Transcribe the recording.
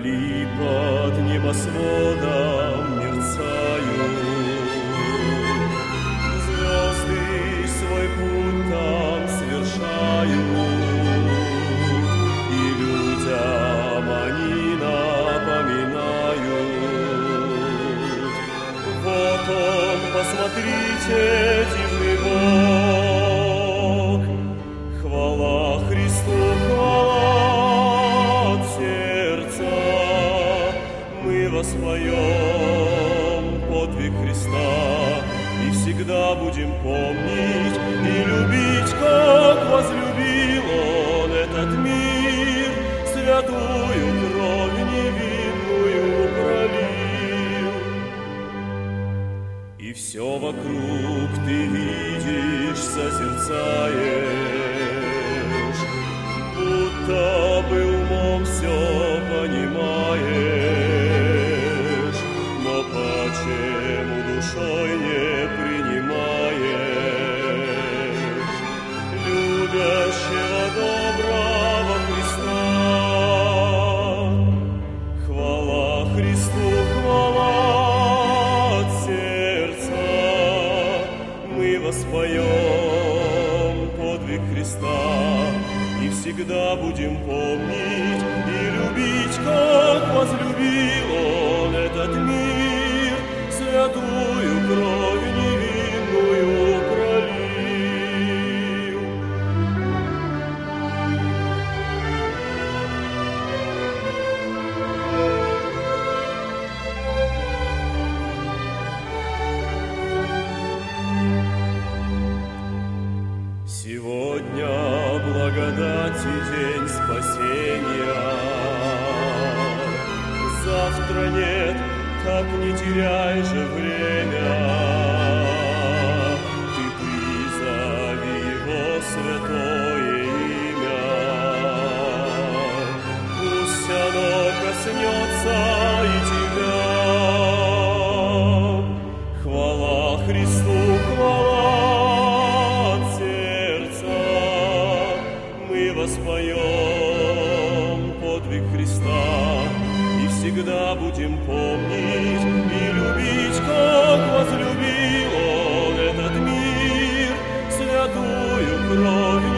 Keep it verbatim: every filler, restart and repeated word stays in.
Вдали под небосводом мерцают звезды, свой путь там совершают, и людям они напоминают. Вот он, посмотрите, дивный Бог, хвала Христу, хвала от сердца. Мы воспоем подвиг Христа и всегда будем помнить и любить, как возлюбил Он этот мир, святую кровь невинную пролил. И все вокруг ты видишь, созерцаешь, будто бы умом все понимаешь, но почему душой не принимаешь любящего доброго Христа? Хвала Христу, хвала от сердца. Мы воспоем подвиг Христа и всегда будем помнить и любить, как возлюбил Он этот мир, святую кровь невинную пролил. Сегодня благодати день спасения, завтра нет, так не теряй же время. Ты призови Его святое имя, пусть оно коснется и тебя. Хвала Христу, хвала от сердца. Мы воспоем подвиг Христа и всегда будем помнить и любить, как возлюбил Он этот мир, святую кровь